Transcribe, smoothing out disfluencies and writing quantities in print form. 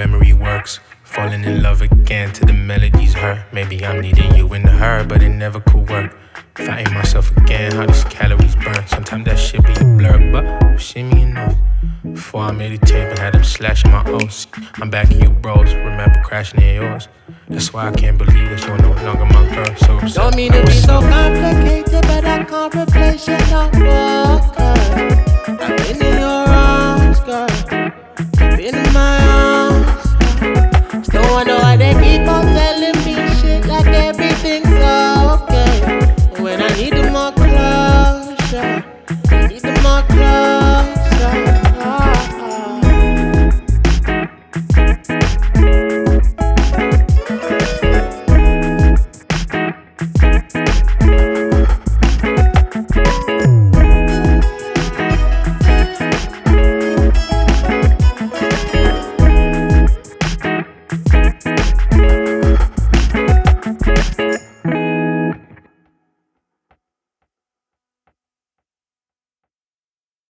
memory works. Falling in love again till the melodies hurt. Maybe I'm needing you in the her, but it never could work. Fighting myself again, how these calories burn. Sometimes that shit be blurred, but see me enough. Before I made a tape and had them slashing my O's. I'm back in you bros, remember crashing in yours. That's why I can't believe that you're no longer my girl. So don't mean to be so complicated, but I can't replace your love.